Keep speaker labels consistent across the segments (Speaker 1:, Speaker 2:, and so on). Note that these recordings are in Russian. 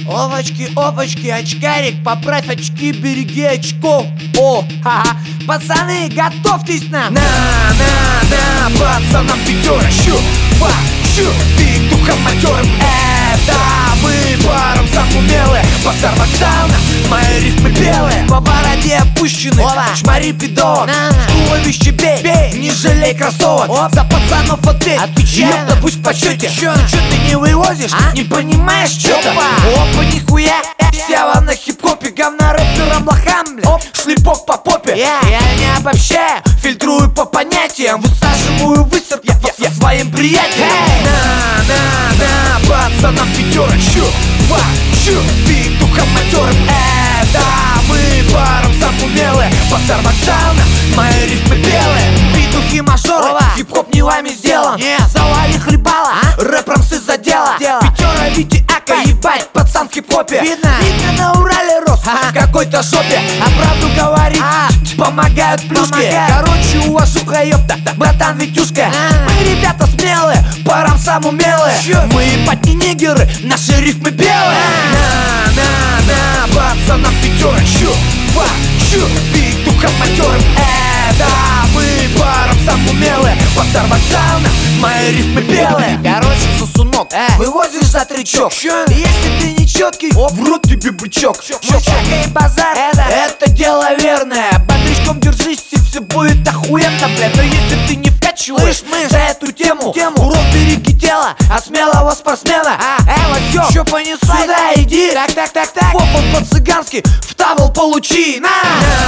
Speaker 1: Овочки, опачки, очкарик, поправь очки, береги очков. О, ха-ха, пацаны, готовьтесь нам.
Speaker 2: На, пацанам пятерочку, щу, ты духом матерым. Это мы паром сам умелые. Базар вокзална, мои рифмы белые.
Speaker 1: По бороде опущены,
Speaker 2: Шмари бидон, в туловище бей, не жалей кроссовок. За пацанов ответь, ёпта, пусть в почете.
Speaker 1: Чё
Speaker 2: ты не вывозишь, не понимаешь что-то?
Speaker 1: Опа, нихуя.
Speaker 2: Села на хип-хопе, говна рэперам лохам, бля. Шлепок по попе.
Speaker 1: Я
Speaker 2: не обобщаю, фильтрую по понятиям. Высаживаю высып я своим приятелям. На, пацанам пятерочку, щу, ты духом матерым. Это мы паром сам умелые. Базар вокзална, мои рифмы белые. Петухи мажоры, хип-хоп не вами сделан. Завали хлебала, рэпром с из-за дела. Пятера Вити Ака, ебать, пацан в хип-хопе.
Speaker 1: Видно
Speaker 2: на Урале рос, в какой-то жопе. А правду говорить помогают плюшки. Короче, уважуха, ёпта, братан Витюшка. Мы ребята смелые, парам сам умелые. Мы ебать не нигеры, наши рифмы белые. На, пацанам пятерочку, щу, ты духом матерым. Это мы парам сам умелые. Базар вокзална, мои рифмы белые.
Speaker 1: Короче, сосунок,
Speaker 2: вывозишь за трючок. Если ты не четкий, в рот тебе бычок.
Speaker 1: Мочака и базар,
Speaker 2: это дело верное. Бодрячком держись, и все будет охуенно, бля. Но если ты не вкачиваешь за эту тему, урод, береги тело от смелого спортсмена. Лосёк,
Speaker 1: чё понеслась?
Speaker 2: сюда иди.
Speaker 1: Так.
Speaker 2: Фопом по-цыгански в табл получи. На,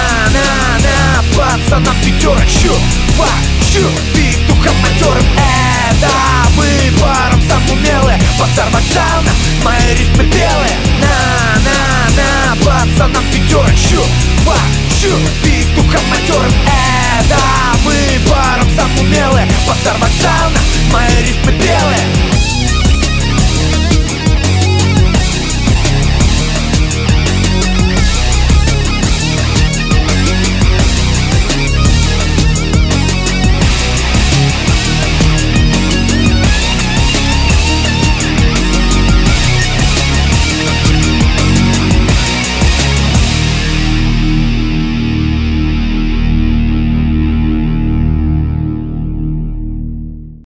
Speaker 2: пацанам пятерочку, щу, ты духом матерым. Это мы паром сам умелые. Базар вокзална,